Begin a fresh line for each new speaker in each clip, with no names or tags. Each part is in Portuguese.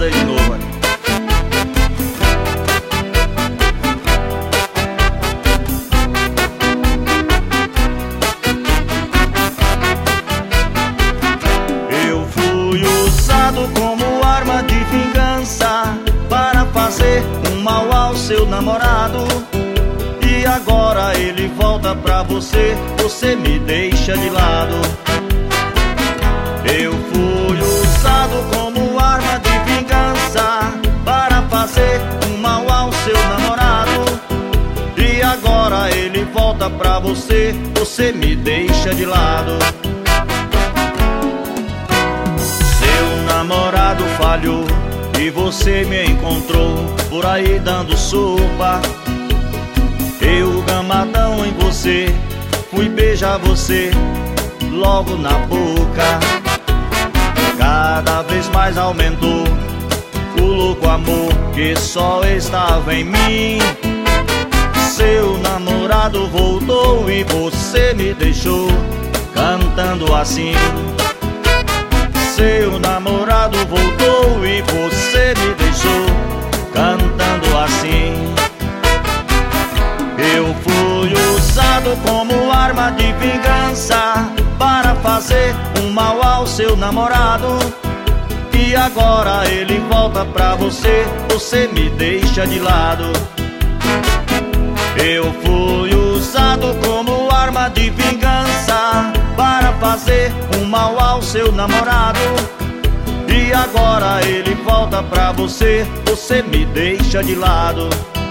aí de novo, aí. Eu fui usado como arma de vingança para fazer um mal ao seu namorado. E agora ele volta pra você, você me deixa de lado. Eu fui usado como arma de vingança para fazer um mal ao seu namorado. E agora ele volta pra você, você me deixa de lado. Seu namorado falhou e você me encontrou por aí dando sopa. Eu, gamadão em você, fui beijar você logo na boca. Cada vez mais aumentou o louco amor que só estava em mim. Seu namorado voltou e você me deixou cantando assim. Seu namorado voltou e você me deixou cantando assim. Eu fui usado como arma de vingança para fazer um mal ao seu namorado. E agora ele volta pra você, você me deixa de lado. Eu fui usado como arma de vingança para fazer um mal ao seu namorado. E agora ele volta pra você, você me deixa de lado.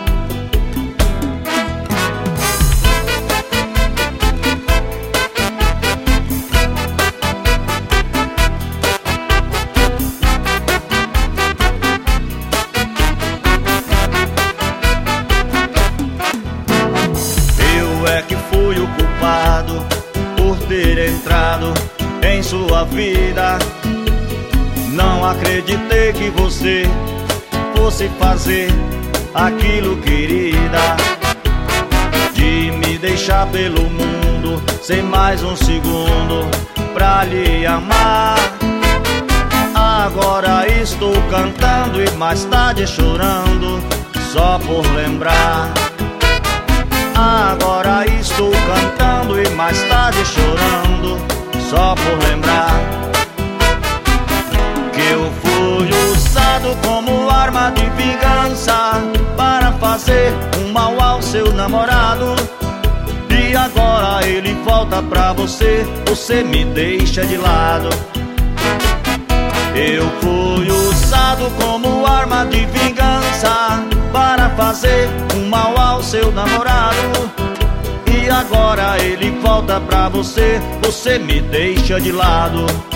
Que fui o culpado por ter entrado em sua vida. Não acreditei que você fosse fazer aquilo, querida, de me deixar pelo mundo sem mais um segundo pra lhe amar. Agora estou cantando e mais tarde chorando só por lembrar. Agora estou cantando e mais tarde chorando só por lembrar que eu fui usado como arma de vingança para fazer um mal ao seu namorado. E agora ele volta pra você, você me deixa de lado. Eu fui usado como arma de vingança para fazer um mal ao seu namorado. E agora ele volta pra você, você me deixa de lado.